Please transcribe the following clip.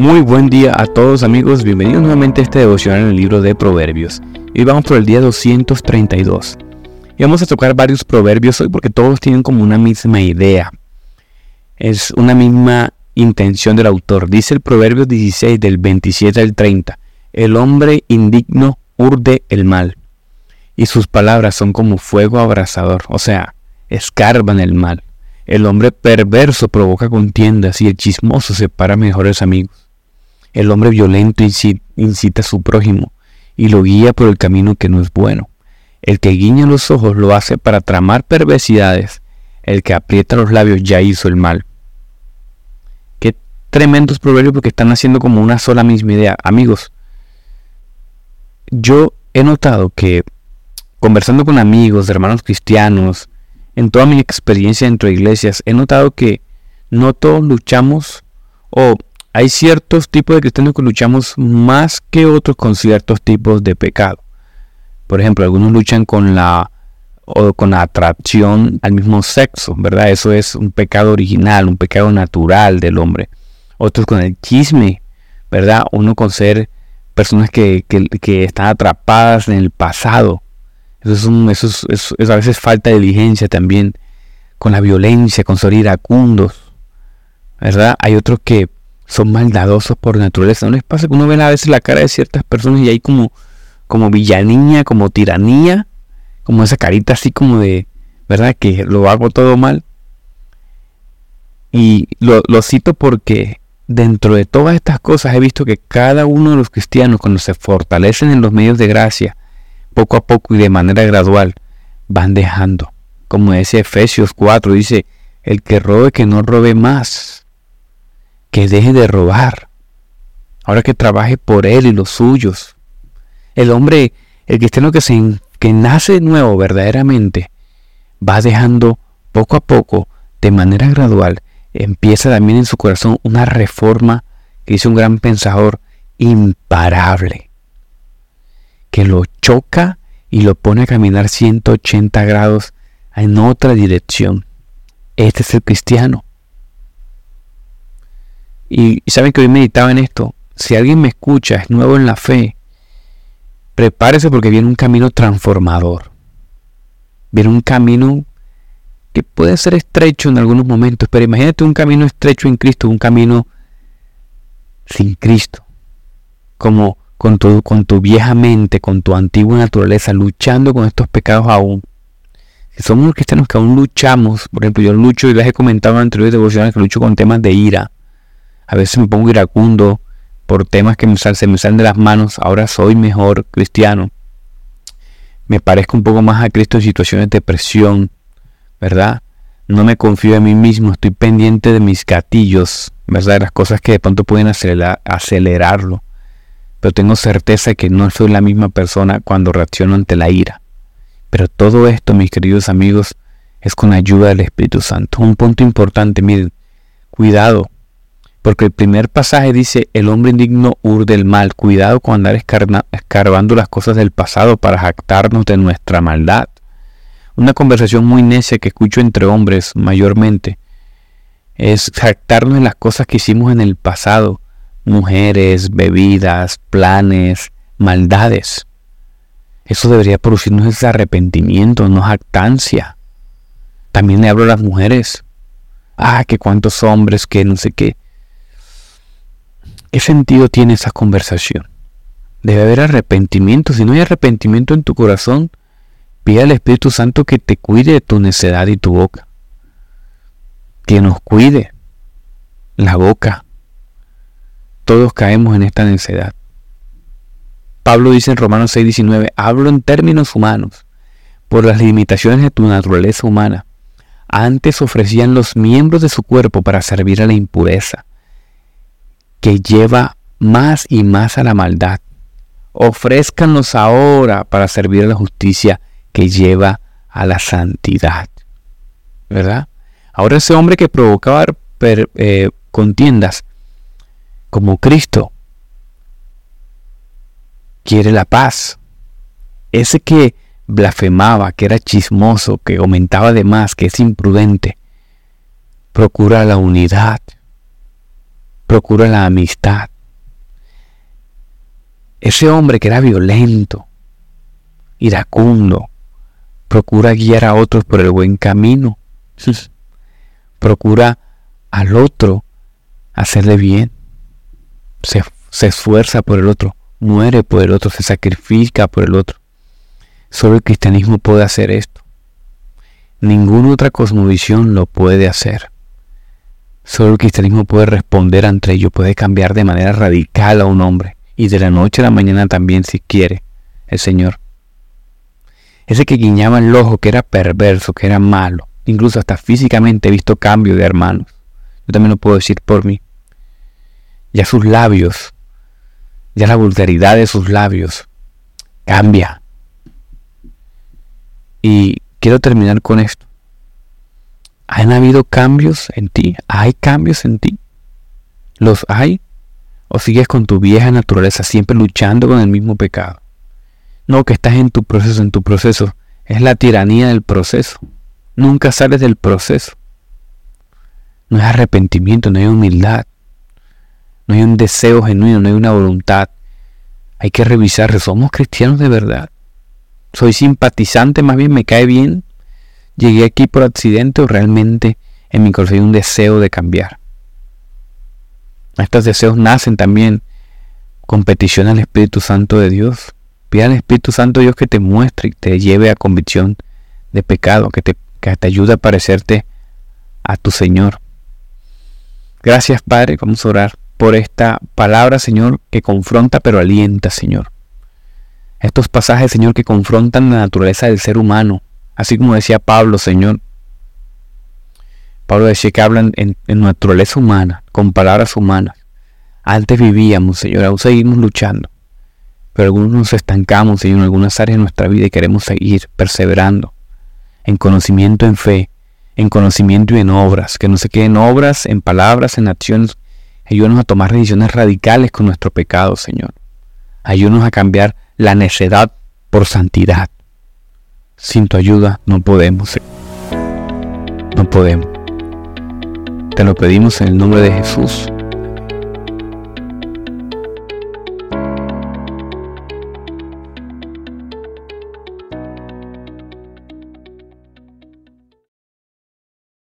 Muy buen día a todos amigos, bienvenidos nuevamente a este devocional en el libro de Proverbios. Hoy vamos por el día 232 y vamos a tocar varios proverbios hoy porque todos tienen como una misma idea. Es una misma intención del autor. Dice el Proverbios 16 del 27 al 30: el hombre indigno urde el mal y sus palabras son como fuego abrasador, o sea, escarban el mal. El hombre perverso provoca contiendas y el chismoso separa mejores amigos. El hombre violento incita a su prójimo y lo guía por el camino que no es bueno. El que guiña los ojos lo hace para tramar perversidades. El que aprieta los labios ya hizo el mal. Qué tremendos proverbios porque están haciendo como una sola misma idea. Amigos, yo he notado que conversando con amigos, hermanos cristianos, en toda mi experiencia dentro de iglesias, he notado que no todos luchamos, o hay ciertos tipos de cristianos que luchamos más que otros con ciertos tipos de pecado. Por ejemplo, algunos luchan con la atracción al mismo sexo, ¿verdad? Eso es un pecado original, un pecado natural del hombre. Otros con el chisme, ¿verdad? Uno con ser personas que están atrapadas en el pasado. Eso es a veces falta de diligencia también, con la violencia, con ser iracundos, ¿verdad? Hay otros que son maldadosos por naturaleza. ¿No les pasa que uno ve a veces la cara de ciertas personas y hay como villanía, como tiranía, como esa carita así como de, ¿verdad? Que lo hago todo mal. Y lo cito porque dentro de todas estas cosas he visto que cada uno de los cristianos, cuando se fortalecen en los medios de gracia, poco a poco y de manera gradual, van dejando. Como dice Efesios 4, dice: el que robe, que no robe más, que deje de robar, ahora que trabaje por él y los suyos. El hombre, el cristiano que nace de nuevo verdaderamente, va dejando poco a poco, de manera gradual. Empieza también en su corazón una reforma que dice un gran pensador: imparable, que lo choca y lo pone a caminar 180 grados en otra dirección. Este es el cristiano. Y saben que hoy meditaba en esto. Si alguien me escucha, es nuevo en la fe, prepárese porque viene un camino transformador. Viene un camino que puede ser estrecho en algunos momentos, pero imagínate un camino estrecho en Cristo, un camino sin Cristo, como con tu vieja mente, con tu antigua naturaleza, luchando con estos pecados aún. Si somos los cristianos que aún luchamos, por ejemplo, yo lucho, y les he comentado en anteriores devocionales que lucho con temas de ira. A veces me pongo iracundo por temas que se me salen de las manos. Ahora soy mejor cristiano. Me parezco un poco más a Cristo en situaciones de presión, ¿verdad? No me confío en mí mismo, estoy pendiente de mis gatillos, ¿verdad? De las cosas que de pronto pueden acelerarlo. Pero tengo certeza de que no soy la misma persona cuando reacciono ante la ira. Pero todo esto, mis queridos amigos, es con ayuda del Espíritu Santo. Un punto importante, miren, cuidado, porque el primer pasaje dice: el hombre indigno urde el mal. Cuidado con andar escarbando las cosas del pasado para jactarnos de nuestra maldad. Una conversación muy necia que escucho entre hombres mayormente es jactarnos de las cosas que hicimos en el pasado. Mujeres, bebidas, planes, maldades. Eso debería producirnos ese arrepentimiento, no jactancia. También le hablo a las mujeres. Que cuántos hombres, que no sé qué. ¿Qué sentido tiene esa conversación? Debe haber arrepentimiento. Si no hay arrepentimiento en tu corazón, pide al Espíritu Santo que te cuide de tu necedad y tu boca. Que nos cuide la boca. Todos caemos en esta necedad. Pablo dice en Romanos 6:19: hablo en términos humanos, por las limitaciones de tu naturaleza humana. Antes ofrecían los miembros de su cuerpo para servir a la impureza, que lleva más y más a la maldad. Ofrézcanlos ahora para servir a la justicia, que lleva a la santidad. ¿Verdad? Ahora ese hombre que provocaba contiendas, como Cristo, quiere la paz. Ese que blasfemaba, que era chismoso, que aumentaba de más, que es imprudente, procura la unidad, procura la amistad, Ese hombre que era violento, iracundo, procura guiar a otros por el buen camino. Procura al otro hacerle bien. Se esfuerza por el otro, muere por el otro, se sacrifica por el otro. Solo el cristianismo puede hacer esto. Ninguna otra cosmovisión lo puede hacer. Solo el cristianismo puede responder ante ello, puede cambiar de manera radical a un hombre. Y de la noche a la mañana también, si quiere, el Señor. Ese que guiñaba el ojo, que era perverso, que era malo, incluso hasta físicamente he visto cambio de hermanos. Yo también lo puedo decir por mí. Ya sus labios, ya la vulgaridad de sus labios cambia. Y quiero terminar con esto. ¿Han habido cambios en ti? ¿Hay cambios en ti? ¿Los hay? ¿O sigues con tu vieja naturaleza siempre luchando con el mismo pecado? No, que estás en tu proceso. Es la tiranía del proceso. Nunca sales del proceso. No hay arrepentimiento, no hay humildad. No hay un deseo genuino, no hay una voluntad. Hay que revisar, ¿somos cristianos de verdad? ¿Soy simpatizante? Más bien me cae bien. ¿Llegué aquí por accidente o realmente en mi corazón hay un deseo de cambiar? Estos deseos nacen también con petición al Espíritu Santo de Dios. Pide al Espíritu Santo de Dios que te muestre y te lleve a convicción de pecado, que te ayude a parecerte a tu Señor. Gracias, Padre, vamos a orar por esta palabra, Señor, que confronta pero alienta, Señor. Estos pasajes, Señor, que confrontan la naturaleza del ser humano, así como decía Pablo, Señor. Pablo decía que hablan en naturaleza humana, con palabras humanas. Antes vivíamos, Señor, aún seguimos luchando. Pero algunos nos estancamos, Señor, en algunas áreas de nuestra vida y queremos seguir perseverando en conocimiento, en fe, en conocimiento y en obras. Que no se queden obras, en palabras, en acciones. Ayúdanos a tomar decisiones radicales con nuestro pecado, Señor. Ayúdanos a cambiar la necedad por santidad. Sin tu ayuda no podemos, Señor. No podemos. Te lo pedimos en el nombre de Jesús.